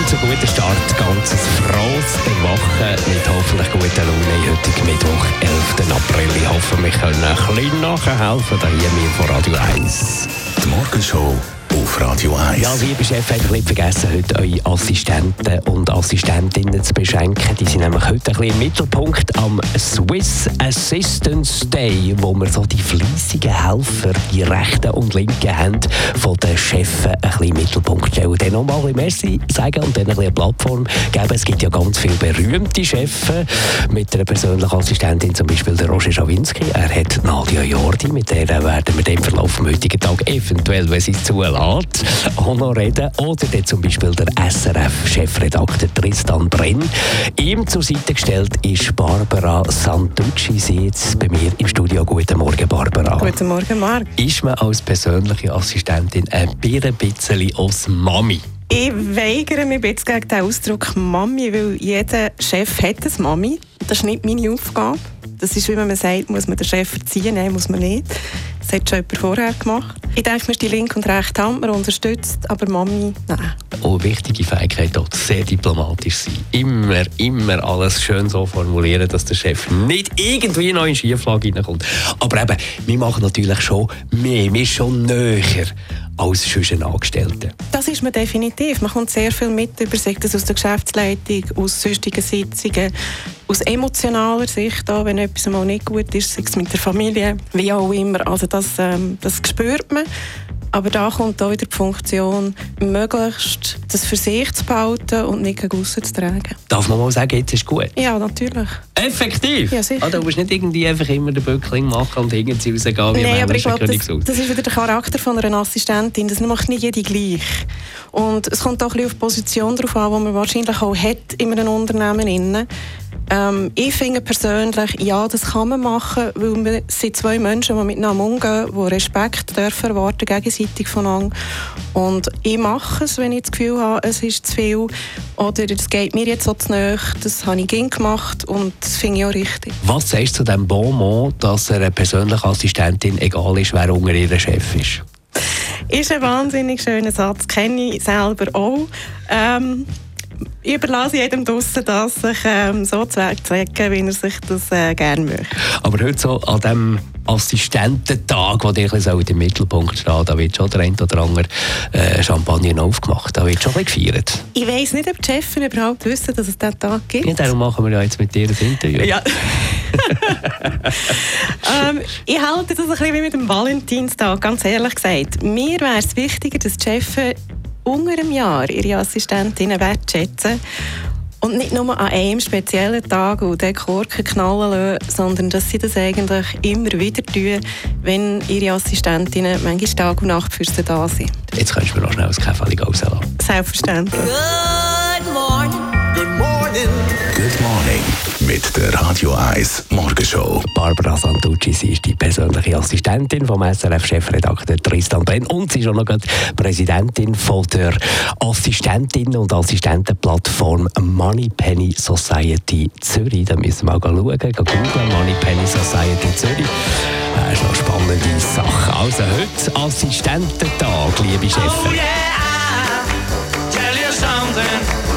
zu guten Start, ganzes frohes Woche mit hoffentlich guter Laune. Heute Mittwoch, 11. April. Ich hoffe, wir können ein bisschen nachhelfen, hier mir von Radio 1. Die Morgenshow auf Radio 1. Ja, liebe Chef, habt ihr nicht vergessen, heute eure Assistenten und Assistentinnen zu beschenken. Die sind nämlich heute ein bisschen im Mittelpunkt am Swiss Assistance Day, wo wir so die fleissigen Helfer, die rechten und linken Hände von den Chefs ein bisschen im Mittelpunkt stellen. Dann nochmal ein bisschen Merci sagen und dann ein bisschen eine Plattform geben. Es gibt ja ganz viele berühmte Chefs mit einer persönlichen Assistentin, zum Beispiel der Roger Schawinski. Er hat Nadia Jordi, mit der werden wir im Verlauf des heutigen Tages eventuell, wenn sie es zulässt, auch noch reden. Oder dann zum Beispiel der SRF-Chefredakteur Tristan Brenn. Ihm zur Seite gestellt ist Barbara Santucci. Sie jetzt bei mir im Studio. Guten Morgen, Barbara. Guten Morgen, Marc. Ist man als persönliche Assistentin ein bisschen als Mami? Ich weigere mich jetzt gegen den Ausdruck Mami, weil jeder Chef hat eine Mami. Das ist nicht meine Aufgabe. Das ist, wie man sagt, muss man den Chef erziehen? Nein, muss man nicht. Das hat schon jemand vorher gemacht. Ich denke, wir sind die linke und rechte Hand, man unterstützt, aber Mami, nein. Eine wichtige Fähigkeit, auch sehr diplomatisch sein. Immer alles schön so formulieren, dass der Chef nicht irgendwie noch in Schieflage reinkommt. Aber eben, wir machen natürlich schon mehr, wir sind schon näher als sonst Angestellte. Das ist man definitiv. Man kommt sehr viel mit über, sei das aus der Geschäftsleitung, aus sonstigen Sitzungen, aus emotionaler Sicht, auch wenn etwas mal nicht gut ist, sei es mit der Familie, wie auch immer. Also das spürt man. Aber da kommt auch wieder die Funktion, möglichst das für sich zu behalten und nicht gegen aussen zu tragen. Darf man mal sagen, jetzt ist gut? Ja, natürlich. Effektiv? Ja, sicher. Du musst nicht irgendwie einfach immer den Böckling machen und irgendwie rausgehen wie Nein, aber ich glaube, Königshaus. das ist wieder der Charakter von einer Assistentin. Das macht nicht jede gleich. Und es kommt auch ein bisschen auf die Position drauf an, die man wahrscheinlich auch hat in einem Unternehmen. Ich finde persönlich, ja, das kann man machen, weil wir sind zwei Menschen, die miteinander umgehen, die Respekt dürfen erwarten, gegenseitig voneinander. Und ich mache es, wenn ich das Gefühl habe, es ist zu viel oder es geht mir jetzt so zu nahe. Das habe ich gerne gemacht und das finde ich auch richtig. Was sagst du zu dem Bonmot, dass einer persönlichen Assistentin egal ist, wer unter ihr Chef ist? Ist ein wahnsinnig schöner Satz, kenne ich selber auch. Ich überlasse jedem draussen, das sich so zu zeigen, wie er sich das gerne möchte. Aber heute so an diesem Assistententag, wo dir im Mittelpunkt steht, da wird schon der ein oder andere Champagner aufgemacht. Da wird schon ein bisschen gefeiert. Ich weiss nicht, ob die Chefs überhaupt wissen, dass es diesen Tag gibt. Ja, darum machen wir ja jetzt mit dir ein Interview. Ja. Ich halte das ein bisschen wie mit dem Valentinstag, ganz ehrlich gesagt. Mir wäre es wichtiger, dass die Chefs unter einem Jahr ihre Assistentinnen wertschätzen und nicht nur an einem speziellen Tag und den Korken knallen lassen, sondern dass sie das eigentlich immer wieder tun, wenn ihre Assistentinnen manchmal Tag und Nacht für sie da sind. Jetzt kannst du mir noch schnell das Käferchen rauslassen. Selbstverständlich. Good morning. Good morning. Good morning. Mit der Radio 1 Morgenshow. Barbara Santucci, sie ist die persönliche Assistentin vom SRF-Chefredakteur Tristan Brenn und sie ist auch noch Präsidentin von der Assistentinnen- und Assistentenplattform Moneypenny Society Zürich. Da müssen wir mal schauen, googeln, Moneypenny Society Zürich. Das ist noch eine spannende Sache. Also heute Assistententag, liebe Chefin. Oh yeah, I'll tell you something.